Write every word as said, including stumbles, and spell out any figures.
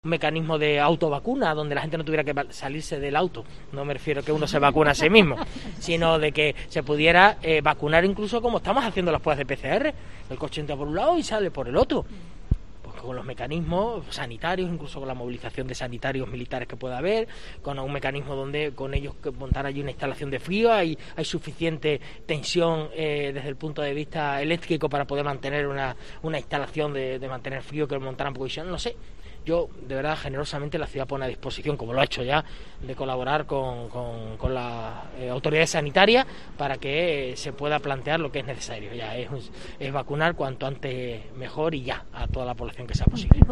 un mecanismo de autovacuna donde la gente no tuviera que salirse del auto. No me refiero a que uno se vacuna a sí mismo, sino de que se pudiera eh, vacunar incluso como estamos haciendo las pruebas de P C R. El coche entra por un lado y sale por el otro. Pues con los mecanismos sanitarios, incluso con la movilización de sanitarios militares que pueda haber, con un mecanismo donde con ellos montar allí una instalación de frío, hay, hay suficiente tensión eh, desde el punto de vista eléctrico para poder mantener una, una instalación de, de mantener frío que lo montaran por visión, no sé. Yo, de verdad, generosamente la ciudad pone a disposición, como lo ha hecho ya, de colaborar con, con, con las eh, autoridades sanitarias para que eh, se pueda plantear lo que es necesario. Ya es, es vacunar cuanto antes mejor y ya a toda la población que sea posible.